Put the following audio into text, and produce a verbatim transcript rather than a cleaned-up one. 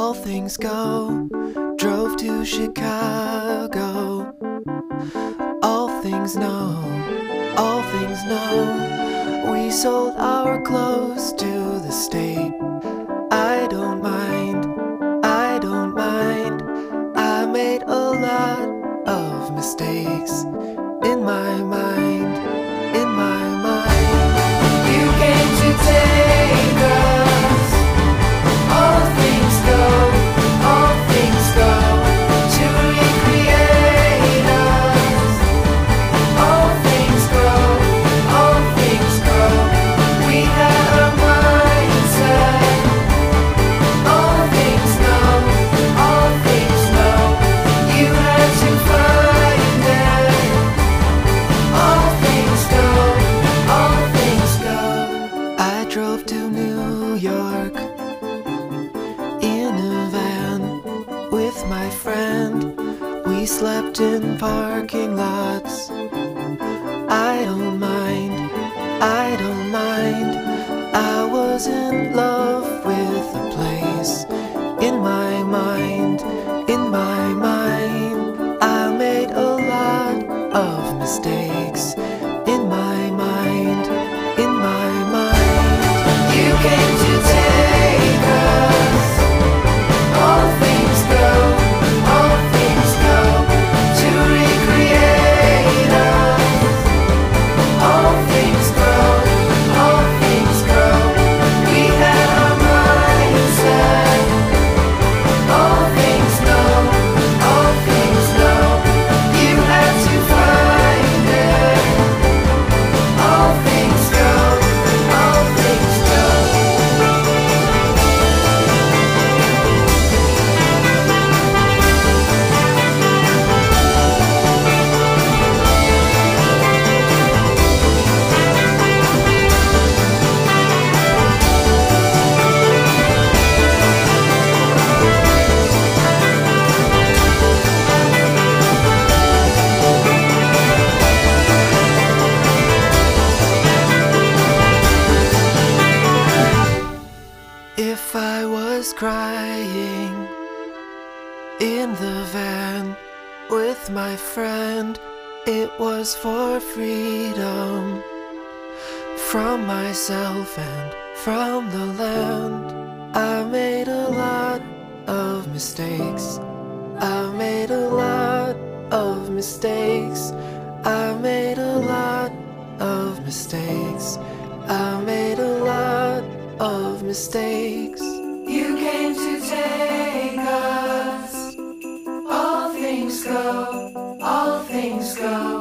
all things go. Drove to Chicago. All things know, all things know. We sold our clothes to the state. I don't mind, I don't mind. I made a lot of mistakes in my mind, in my mind. You came to take us. All things go, all things go, to recreate us. All things go, all things go. We had a mindset. All things know, all things know. You had to find it. All things go, all things go. I drove to New York in a van with my friend. We slept in parking lots. I don't mind, I don't mind. I was in love with the place. In my mind, in my mind. I made a lot of mistakes. In my mind, in my mind. You came to take us. All things go, all things go, to recreate us. All things grow, all things grow. We had our mindset. All things know, all things know. You had to find it. All things go, all things go. If I was crying in the van with my friend, it was for freedom from myself and from the land. I made a lot of mistakes. I made a lot of mistakes. I made a lot of mistakes. I made a lot of mistakes. You came to take us. All things go, all things go.